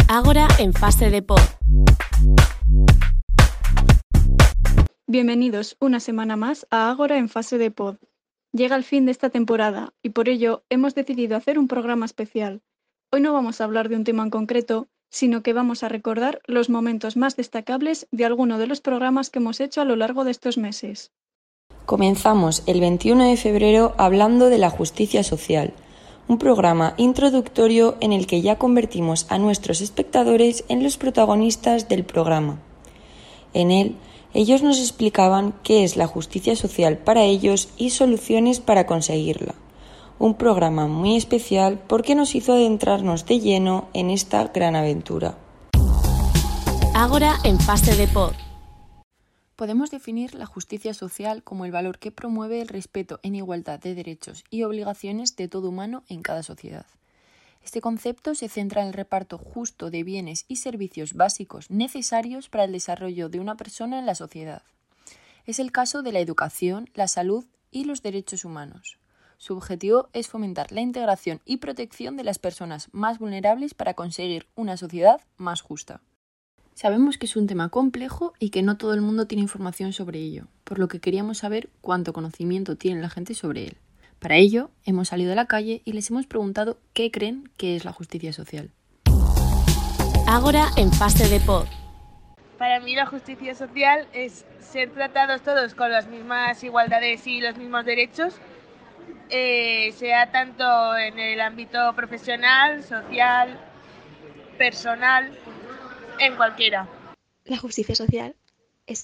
Ágora en fase de pod. Bienvenidos una semana más a Ágora en fase de pod. Llega el fin de esta temporada y por ello hemos decidido hacer un programa especial. Hoy no vamos a hablar de un tema en concreto, sino que vamos a recordar los momentos más destacables de alguno de los programas que hemos hecho a lo largo de estos meses. Comenzamos el 21 de febrero hablando de la justicia social, un programa introductorio en el que ya convertimos a nuestros espectadores en los protagonistas del programa. En él, ellos nos explicaban qué es la justicia social para ellos y soluciones para conseguirla. Un programa muy especial porque nos hizo adentrarnos de lleno en esta gran aventura. Ágora en fase de pod. Podemos definir la justicia social como el valor que promueve el respeto en igualdad de derechos y obligaciones de todo humano en cada sociedad. Este concepto se centra en el reparto justo de bienes y servicios básicos necesarios para el desarrollo de una persona en la sociedad. Es el caso de la educación, la salud y los derechos humanos. Su objetivo es fomentar la integración y protección de las personas más vulnerables para conseguir una sociedad más justa. Sabemos que es un tema complejo y que no todo el mundo tiene información sobre ello, por lo que queríamos saber cuánto conocimiento tiene la gente sobre él. Para ello, hemos salido a la calle y les hemos preguntado qué creen que es la justicia social. Ágora en fase de pod. Para mí la justicia social es ser tratados todos con las mismas igualdades y los mismos derechos, sea tanto en el ámbito profesional, social, personal, en cualquiera. La justicia social es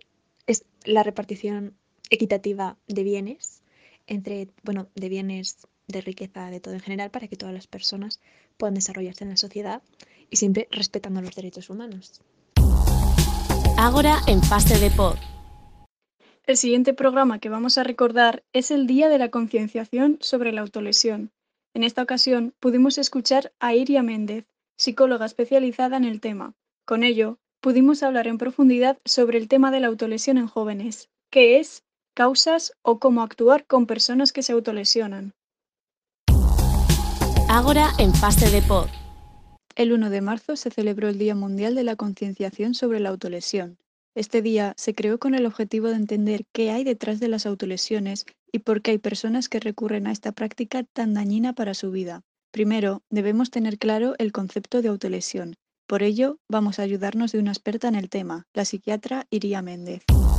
la repartición equitativa de bienes de bienes, de riqueza, de todo en general, para que todas las personas puedan desarrollarse en la sociedad y siempre respetando los derechos humanos. Ágora en fase de pod. El siguiente programa que vamos a recordar es el Día de la Concienciación sobre la Autolesión. En esta ocasión pudimos escuchar a Iria Méndez, psicóloga especializada en el tema. Con ello, pudimos hablar en profundidad sobre el tema de la autolesión en jóvenes, qué es, causas o cómo actuar con personas que se autolesionan. Ágora en fase de pod. El 1 de marzo se celebró el Día Mundial de la Concienciación sobre la Autolesión. Este día se creó con el objetivo de entender qué hay detrás de las autolesiones y por qué hay personas que recurren a esta práctica tan dañina para su vida. Primero, debemos tener claro el concepto de autolesión. Por ello, vamos a ayudarnos de una experta en el tema, la psiquiatra Iria Méndez.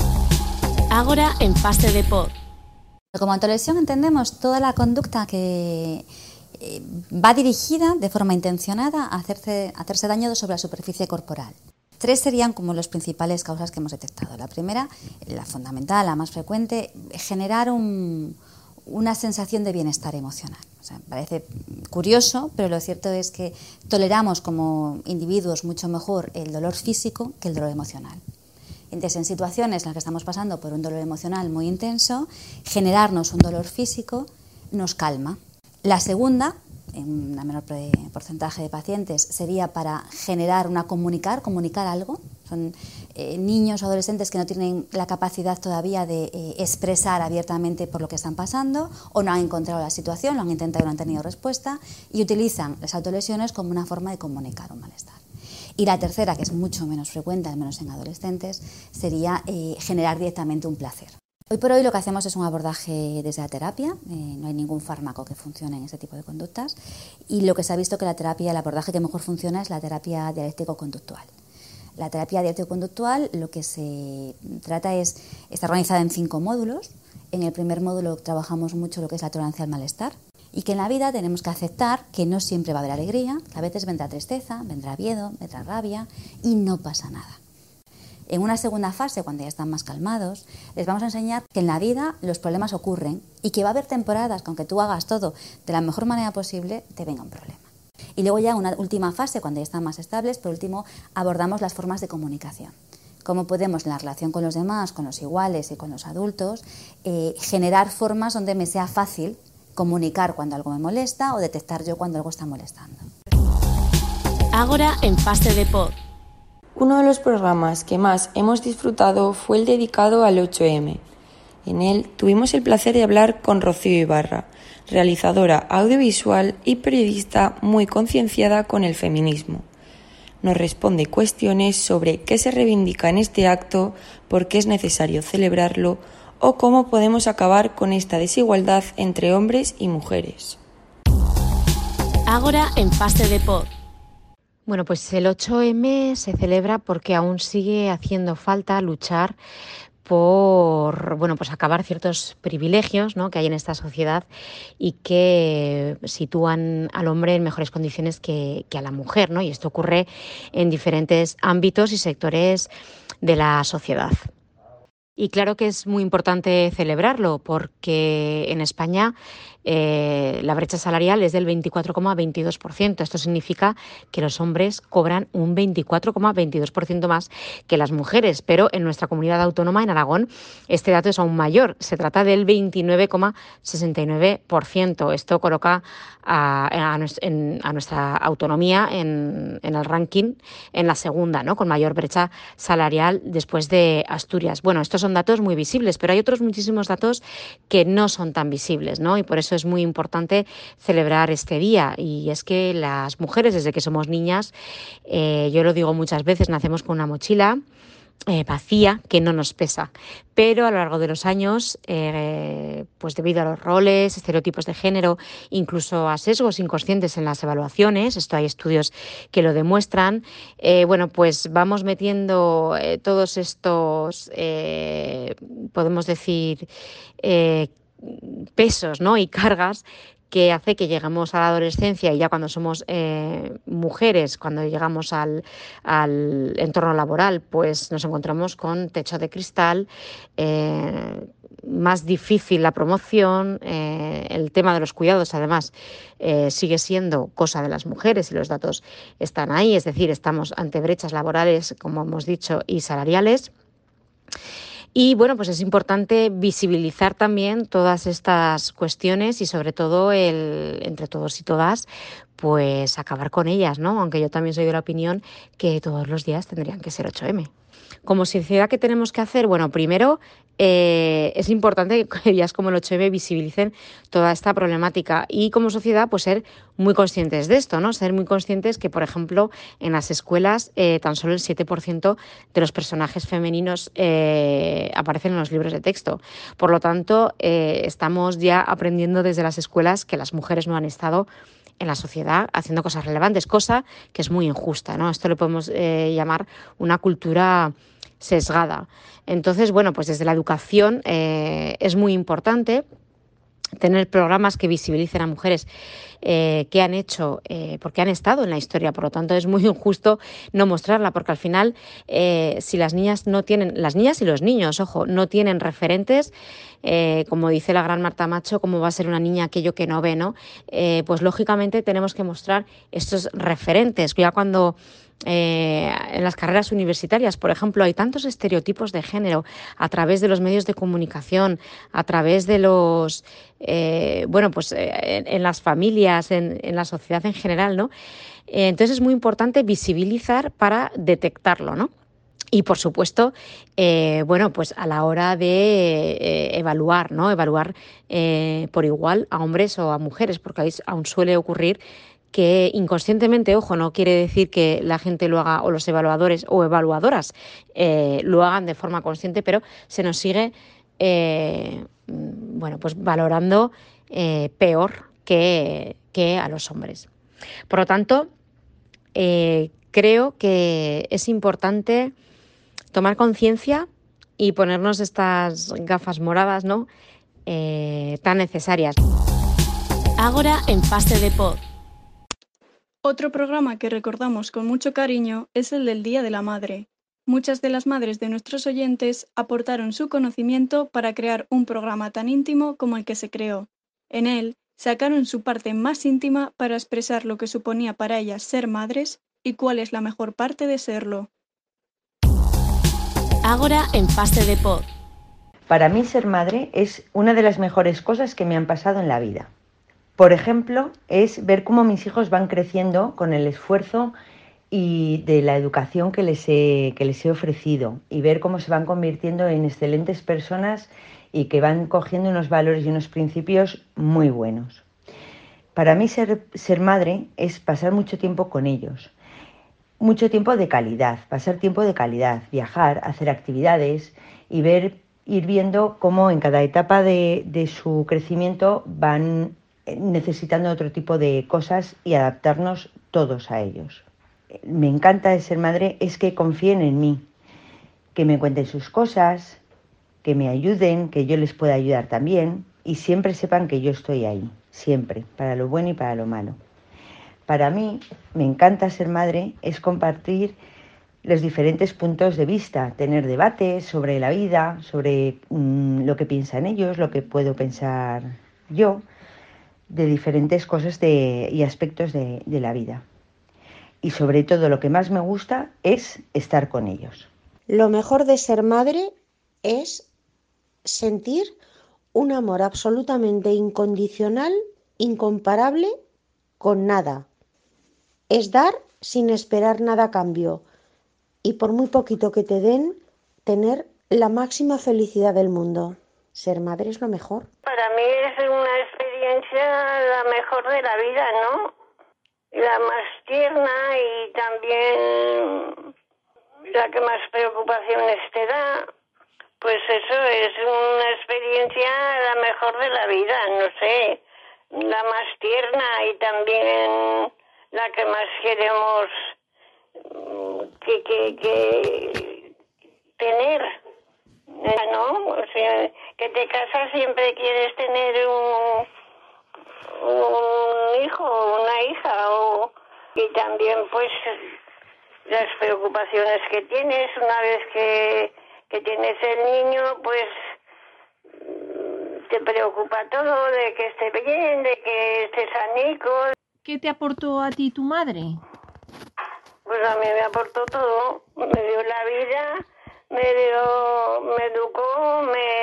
Ágora en fase de pod. Como autolesión entendemos toda la conducta que va dirigida de forma intencionada a hacerse daño sobre la superficie corporal. 3 serían como las principales causas que hemos detectado. La primera, la fundamental, la más frecuente, generar una sensación de bienestar emocional. Parece curioso, pero lo cierto es que toleramos como individuos mucho mejor el dolor físico que el dolor emocional. Entonces, en situaciones en las que estamos pasando por un dolor emocional muy intenso, generarnos un dolor físico nos calma. La segunda, en un menor porcentaje de pacientes, sería para comunicar algo. Son niños o adolescentes que no tienen la capacidad todavía de expresar abiertamente por lo que están pasando o no han encontrado la situación, lo han intentado y no han tenido respuesta y utilizan las autolesiones como una forma de comunicar un malestar. Y la tercera, que es mucho menos frecuente, al menos en adolescentes, sería generar directamente un placer. Hoy por hoy lo que hacemos es un abordaje desde la terapia, no hay ningún fármaco que funcione en ese tipo de conductas y lo que se ha visto que el abordaje que mejor funciona es la terapia dialéctico-conductual. La terapia dialéctico-conductual lo que se trata está organizada en 5 módulos. En el primer módulo trabajamos mucho lo que es la tolerancia al malestar y que en la vida tenemos que aceptar que no siempre va a haber alegría, que a veces vendrá tristeza, vendrá miedo, vendrá rabia y no pasa nada. En una segunda fase, cuando ya están más calmados, les vamos a enseñar que en la vida los problemas ocurren y que va a haber temporadas que aunque tú hagas todo de la mejor manera posible, te venga un problema. Y luego ya en una última fase, cuando ya están más estables, por último abordamos las formas de comunicación. Cómo podemos en la relación con los demás, con los iguales y con los adultos, generar formas donde me sea fácil comunicar cuando algo me molesta o detectar yo cuando algo está molestando. Ágora en fase de pod. Uno de los programas que más hemos disfrutado fue el dedicado al 8M. En él tuvimos el placer de hablar con Rocío Ibarra, realizadora audiovisual y periodista muy concienciada con el feminismo. nos responde cuestiones sobre qué se reivindica en este acto, por qué es necesario celebrarlo o cómo podemos acabar con esta desigualdad entre hombres y mujeres. Ágora en Fase de Pod. Bueno, pues el 8M se celebra porque aún sigue haciendo falta luchar por, bueno, pues acabar ciertos privilegios, ¿no?, que hay en esta sociedad y que sitúan al hombre en mejores condiciones que a la mujer, ¿no? Y esto ocurre en diferentes ámbitos y sectores de la sociedad. Y claro que es muy importante celebrarlo porque en España la brecha salarial es del 24,22%. Esto significa que los hombres cobran un 24,22% más que las mujeres, pero en nuestra comunidad autónoma, en Aragón, este dato es aún mayor. Se trata del 29,69%. Esto coloca a nuestra autonomía en el ranking en la segunda, ¿no?, con mayor brecha salarial después de Asturias. Bueno, estos son datos muy visibles, pero hay otros muchísimos datos que no son tan visibles, ¿no? Y por eso es muy importante celebrar este día. Y es que las mujeres, desde que somos niñas, yo lo digo muchas veces, nacemos con una mochila vacía que no nos pesa, pero a lo largo de los años, pues debido a los roles, estereotipos de género, incluso a sesgos inconscientes en las evaluaciones, esto hay estudios que lo demuestran, bueno, pues vamos metiendo todos estos, podemos decir, pesos, ¿no?, y cargas que hace que lleguemos a la adolescencia y ya cuando somos mujeres, cuando llegamos al entorno laboral, pues nos encontramos con techo de cristal, más difícil la promoción, el tema de los cuidados además sigue siendo cosa de las mujeres y los datos están ahí, es decir, estamos ante brechas laborales, como hemos dicho, y salariales. Y bueno, pues es importante visibilizar también todas estas cuestiones y sobre todo entre todos y todas, pues acabar con ellas, ¿no? Aunque yo también soy de la opinión que todos los días tendrían que ser 8M. Como sociedad, ¿qué tenemos que hacer? Bueno, primero es importante que días como el 8M visibilicen toda esta problemática y como sociedad pues ser muy conscientes de esto, ¿no? Ser muy conscientes que, por ejemplo, en las escuelas tan solo el 7% de los personajes femeninos aparecen en los libros de texto. Por lo tanto, estamos ya aprendiendo desde las escuelas que las mujeres no han estado en la sociedad haciendo cosas relevantes, cosa que es muy injusta, ¿no? Esto lo podemos llamar una cultura sesgada. Entonces, bueno, pues desde la educación es muy importante tener programas que visibilicen a mujeres que han hecho, porque han estado en la historia, por lo tanto es muy injusto no mostrarla, porque al final si las niñas no tienen, las niñas y los niños, ojo, no tienen referentes, como dice la gran Marta Macho, ¿cómo va a ser una niña aquello que no ve, no? Pues lógicamente tenemos que mostrar estos referentes, ya cuando en las carreras universitarias, por ejemplo, hay tantos estereotipos de género a través de los medios de comunicación, a través de los, en las familias, en la sociedad en general, ¿no? Entonces es muy importante visibilizar para detectarlo, ¿no? Y, por supuesto, pues a la hora de evaluar, ¿no? Evaluar por igual a hombres o a mujeres, porque aún suele ocurrir que inconscientemente, ojo, no quiere decir que la gente lo haga o los evaluadores o evaluadoras lo hagan de forma consciente, pero se nos sigue pues valorando peor que a los hombres. Por lo tanto, creo que es importante tomar conciencia y ponernos estas gafas moradas, ¿no?, tan necesarias. Ágora en Fase de Pod. Otro programa que recordamos con mucho cariño es el del Día de la Madre. Muchas de las madres de nuestros oyentes aportaron su conocimiento para crear un programa tan íntimo como el que se creó. En él, sacaron su parte más íntima para expresar lo que suponía para ellas ser madres y cuál es la mejor parte de serlo. Ágora en Fase de Pod. Para mí ser madre es una de las mejores cosas que me han pasado en la vida. Por ejemplo, es ver cómo mis hijos van creciendo con el esfuerzo y de la educación que les he ofrecido y ver cómo se van convirtiendo en excelentes personas y que van cogiendo unos valores y unos principios muy buenos. Para mí ser madre es pasar mucho tiempo con ellos. mucho tiempo de calidad, pasar tiempo de calidad, viajar, hacer actividades y ir viendo cómo en cada etapa de su crecimiento van necesitando otro tipo de cosas y adaptarnos todos a ellos. Me encanta de ser madre es que confíen en mí, que me cuenten sus cosas, que me ayuden, que yo les pueda ayudar también y siempre sepan que yo estoy ahí, siempre, para lo bueno y para lo malo. Para mí, me encanta ser madre, es compartir los diferentes puntos de vista, tener debates sobre la vida, sobre lo que piensan ellos, lo que puedo pensar yo, de diferentes cosas y aspectos de la vida. Y sobre todo lo que más me gusta es estar con ellos. Lo mejor de ser madre es sentir un amor absolutamente incondicional, incomparable con nada. Es dar sin esperar nada a cambio y por muy poquito que te den, tener la máxima felicidad del mundo. Ser madre es lo mejor. Para mí es una experiencia la mejor de la vida, ¿no? La más tierna y también la que más preocupaciones te da. Pues eso es una experiencia la mejor de la vida, no sé, la más tierna y también la que más queremos que tener, ¿no? O sea, que te casas siempre quieres tener un hijo o una hija y también pues las preocupaciones que tienes una vez que tienes el niño, pues te preocupa todo, de que esté bien, de que esté sanico. ¿Qué te aportó a ti tu madre? Pues a mí me aportó todo, me dio la vida, me educó,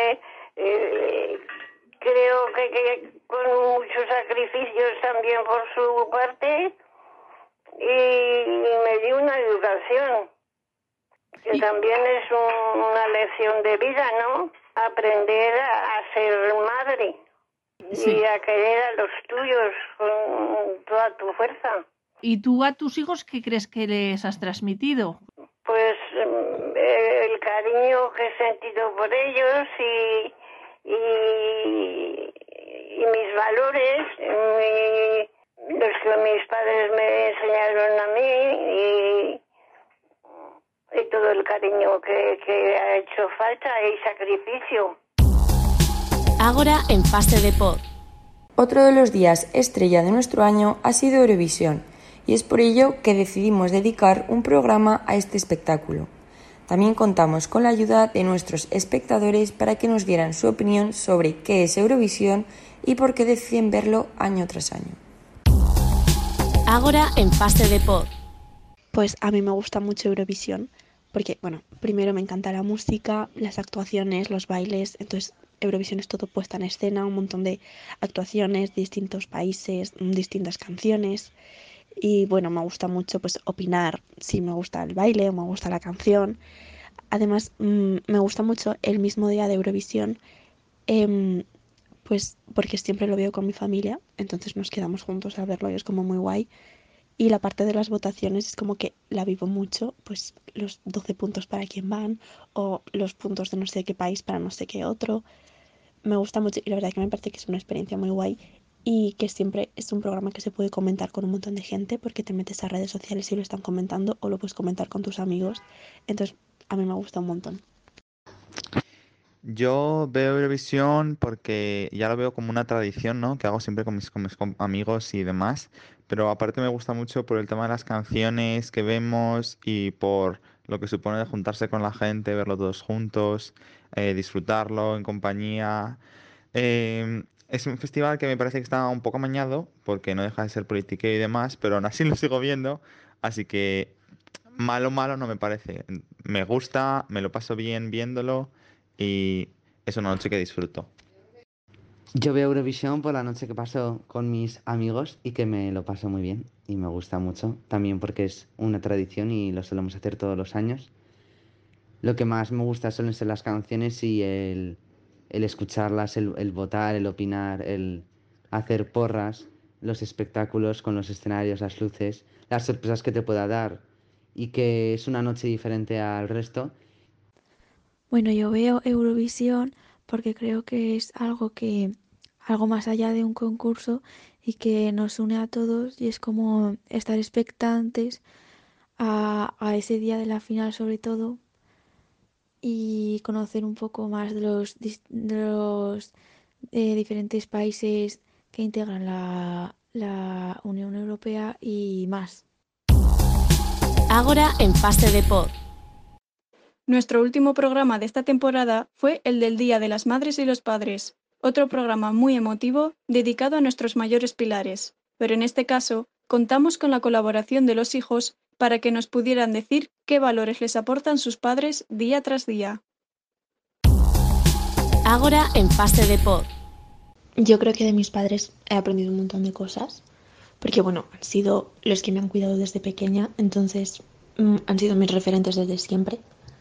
creo que con muchos sacrificios también por su parte y me dio una educación que también es una lección de vida, ¿no? Aprender a ser madre y a querer a los tuyos con toda tu fuerza. ¿Y tú a tus hijos qué crees que les has transmitido? Pues el cariño que he sentido por ellos y mis valores, los que mis padres me enseñaron a mí y todo el cariño que ha hecho falta y sacrificio. Ágora en Fase de Pod. Otro de los días estrella de nuestro año ha sido Eurovisión, y es por ello que decidimos dedicar un programa a este espectáculo. También contamos con la ayuda de nuestros espectadores para que nos dieran su opinión sobre qué es Eurovisión y por qué deciden verlo año tras año. Ágora en Fase de Pod. Pues a mí me gusta mucho Eurovisión porque, bueno, primero me encanta la música, las actuaciones, los bailes, entonces Eurovisión es todo puesta en escena, un montón de actuaciones, distintos países, distintas canciones y bueno, me gusta mucho pues opinar si me gusta el baile o me gusta la canción. Además, me gusta mucho el mismo día de Eurovisión, pues porque siempre lo veo con mi familia, entonces nos quedamos juntos a verlo y es como muy guay. Y la parte de las votaciones es como que la vivo mucho, pues los 12 puntos para quién van o los puntos de no sé qué país para no sé qué otro. Me gusta mucho y la verdad que me parece que es una experiencia muy guay y que siempre es un programa que se puede comentar con un montón de gente porque te metes a redes sociales y lo están comentando o lo puedes comentar con tus amigos. Entonces, a mí me gusta un montón. Yo veo Eurovisión porque ya lo veo como una tradición, ¿no? Que hago siempre con mis amigos y demás. Pero aparte me gusta mucho por el tema de las canciones que vemos y por lo que supone de juntarse con la gente, verlo todos juntos, disfrutarlo en compañía. Es un festival que me parece que está un poco amañado porque no deja de ser politiqueo y demás, pero aún así lo sigo viendo. Así que malo no me parece. Me gusta, me lo paso bien viéndolo. Y es una noche que disfruto. Yo veo Eurovisión por la noche que paso con mis amigos y que me lo paso muy bien y me gusta mucho, también porque es una tradición y lo solemos hacer todos los años. Lo que más me gusta suelen ser las canciones y el escucharlas, el votar, el opinar, el hacer porras, los espectáculos con los escenarios, las luces, las sorpresas que te pueda dar y que es una noche diferente al resto. Bueno, yo veo Eurovisión porque creo que es algo más allá de un concurso y que nos une a todos y es como estar expectantes a ese día de la final sobre todo y conocer un poco más de los diferentes países que integran la Unión Europea y más. Ágora en Fase de Pod. Nuestro último programa de esta temporada fue el del Día de las Madres y los Padres, otro programa muy emotivo dedicado a nuestros mayores pilares, pero en este caso contamos con la colaboración de los hijos para que nos pudieran decir qué valores les aportan sus padres día tras día. Ágora en Fase de Pod. Yo creo que de mis padres he aprendido un montón de cosas, porque bueno, han sido los que me han cuidado desde pequeña, entonces han sido mis referentes desde siempre.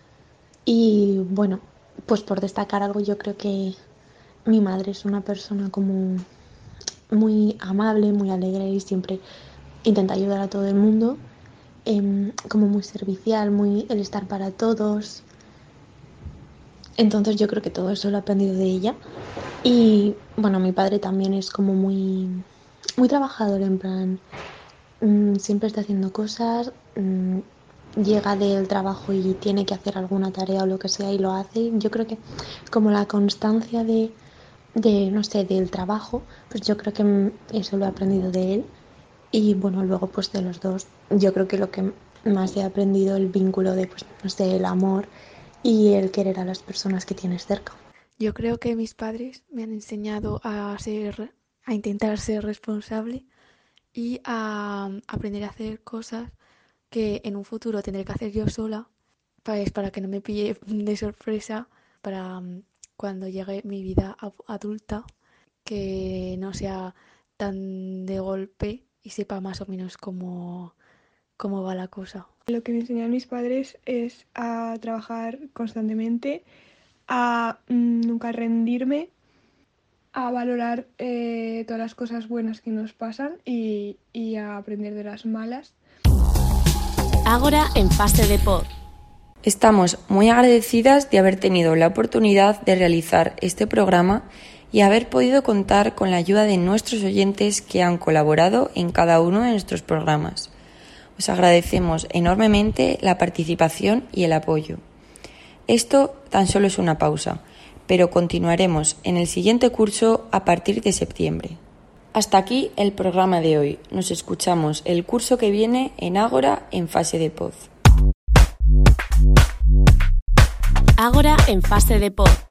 Y bueno, pues por destacar algo, yo creo que mi madre es una persona como muy amable, muy alegre y siempre intenta ayudar a todo el mundo, como muy servicial, muy el estar para todos. Entonces yo creo que todo eso lo he aprendido de ella. Y bueno, mi padre también es como muy trabajador, en plan, siempre está haciendo cosas, llega del trabajo y tiene que hacer alguna tarea o lo que sea y lo hace. Yo creo que como la constancia de no sé, del trabajo, pues yo creo que eso lo he aprendido de él. Y bueno, luego pues de los dos, yo creo que lo que más he aprendido el vínculo de, pues no sé, el amor y el querer a las personas que tienes cerca. Yo creo que mis padres me han enseñado a intentar ser responsable y a aprender a hacer cosas que en un futuro tendré que hacer yo sola, para que no me pille de sorpresa, para cuando llegue mi vida adulta, que no sea tan de golpe y sepa más o menos cómo va la cosa. Lo que me enseñan mis padres es a trabajar constantemente, a nunca rendirme, a valorar todas las cosas buenas que nos pasan y a aprender de las malas. Ágora en Fase de Pod. Estamos muy agradecidas de haber tenido la oportunidad de realizar este programa y haber podido contar con la ayuda de nuestros oyentes que han colaborado en cada uno de nuestros programas. Os agradecemos enormemente la participación y el apoyo. Esto tan solo es una pausa, pero continuaremos en el siguiente curso a partir de septiembre. Hasta aquí el programa de hoy. Nos escuchamos el curso que viene en Ágora en Fase de Pod. Ágora en Fase de Pod.